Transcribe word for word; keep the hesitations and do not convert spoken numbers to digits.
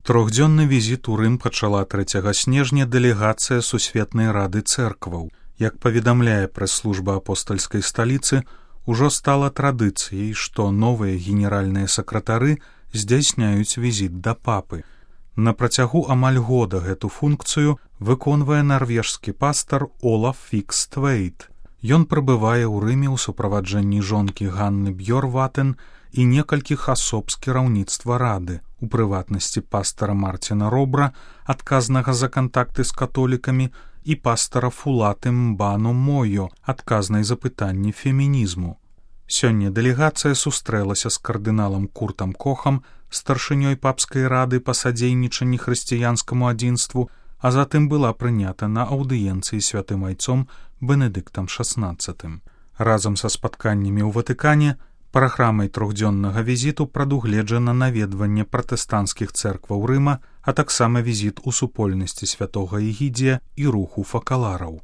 Трохдзённы візіт у Рым пачала трэцяга снежня дэлегацыя Сусветнай рады цэркваў. Як паведамляе прэс-служба апостальскай сталіцы, ужо стала традыцыяй, што новыя генеральныя сакратары здзяйсняюць візіт да папы. На працягу амаль года гэту функцыю выконвае нарвежскі пастар Олаф Фіксtveit. Ён прыбывае ў Рыме ў суправаджэнні жонкі Ганны Бьёрватен і некалькіх асоб з кіраўніцтва рады, у прыватнасці пастара Марціна Робра, адказнага за кантакты з католікамі, і пастара Фулаты Мбано Мойо, адказнай за пытанні фемінізму. Сёння дэлегацыя сустрэлася з кардыналам Куртам Кохам, старшынёй папскай рады па садзейнічанні хрысціянскаму адзінству, а затым была прынята на аўдыенцыі святым айцом Бенедыктам шаснаццатым. Разам са спатканнямі ў Ватыкане праграмай трохдзённага візіту прадугледжана наведванне пратэстанцкіх цэркваў Рыма, а таксама візіт у супольнасці святога Егідзія і руху факалараў.